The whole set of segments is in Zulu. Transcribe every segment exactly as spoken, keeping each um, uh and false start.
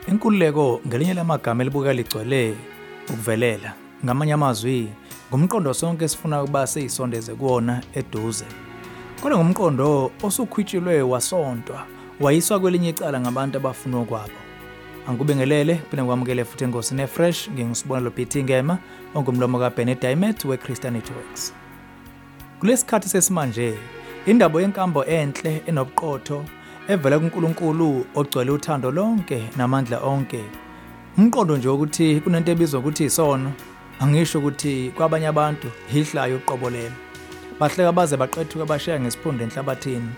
Inkululeko ngelinye lamagama elibuka ligcwele ukuvelela. Ngamanye amazwi, ngumqondo sonke esifuna ukuba seyisondeze kuwona eduze. Kodwa ngumqondo osukhwitshilwe wasontwa, wayiswa kwelinye icala ngabantu abafuna kwabo. Angikubingelele, phinde ngikwamukele futhi enkosini eFresh, nginguSibonelo Pithi Ngema, ongumlomo kaBenny Diamond weChristianity Works. Kulesikhathi sesimanje, indaba yenkambo enhle enobuqotho evela kuNkulunkulu ogcwele uthando lonke namandla onke. Umqondo nje ukuthi kunento ebizwa ukuthi isono, angisho ukuthi kwabanye abantu ihlayo uqobolela. Bahleka baze baqethuka bashiya ngesiphundu enhlabathini.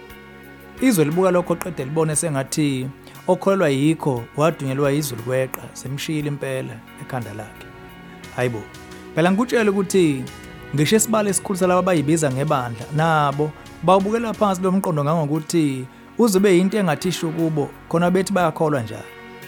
Izwe libuka lokho qede libone sengathi okholwa yikho wadunyelwa izulu kweqa semshila impela ekhanda lakhe. Hayibo, phela ngikutshela ukuthi ngisho esibale esikhulu salabo abayibiza ngebandla nabo bawubukela phansi lo mqondo ngangokuthi uzobe into engathisho kubo khona bethi bayakholwa njalo.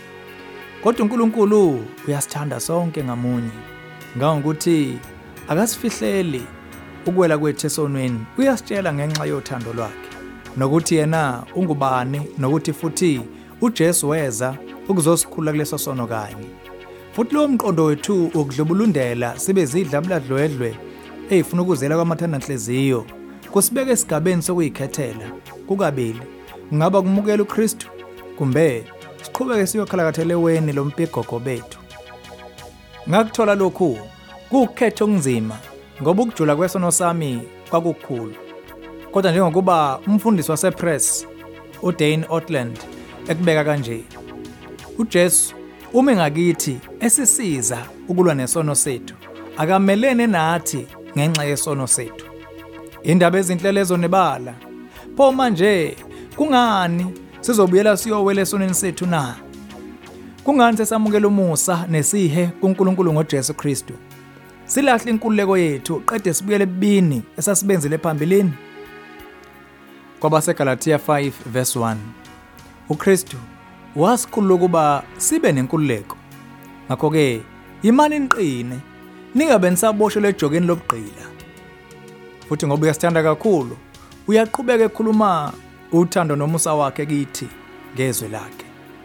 Kodwa uNkulunkulu uyasithanda sonke ngamunye, ngangokuthi akasifihleli ukwela kwethu esonweni. Uyasitshela ngenxa yothando lwakhe nokuthi yena ungubani, nokuthi futhi uJesu weza ukuzosikhulula kuleso sono kanye. Futhi lo mqondo wethu ukudlubulundela sibe zidlabuladlwedlwe eyifuna ukuzela kwamathanda nhliziyo kusibeke esigabeni sokuyikhethela kukabili, ngaba kumukela uKristu kumbe siqhubeke siyokhalakathele weni lompigogo bethu. Ngakuthola lokhu kukhetho okunzima ngoba ukujula kwesono sami kwakukhulu. Kodwa njengokuba umfundisi wasePress uDane Ortland ekubeka kanje, uJesu ume ngakithi esisiza ukulwa nesono sethu, akamelene nathi ngenxa yesono sethu. Indaba ezinhlelo ezonebala, pho manje kungani sizobuyela siyowela esonweni sethu na? Kungani sesamukela umusa nesihe kuNkulunkulu ngoJesu Kristu? Silahle inkululeko yethu qede sibuyele ebini esasibenzile phambilini. KwabaseGalatia five verse one. uKristu wasikhulula ukuba sibe nenkululeko. Ngakho-ke imani niqine, ningabe nisaboshwe ejogeni lobugqila. Futhi ngoba uyasithanda kakhulu, uyaqhubeka ekhuluma uthando nomusa wakhe kithi ngezwe lakhe.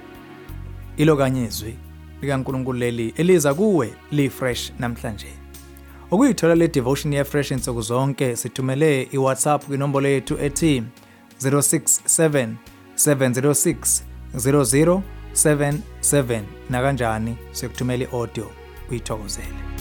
Ilo kanye izwi likaNkulunkulu leli eliza kuwe liFresh namhlanje. Ukuyithola le devotion yeFresh insuku zonke sithumele iWhatsApp kwinombolo yethu ethi zero six seven seven zero six zero zero seven seven, nakanjani sekuthumela iaudio uyithokozele.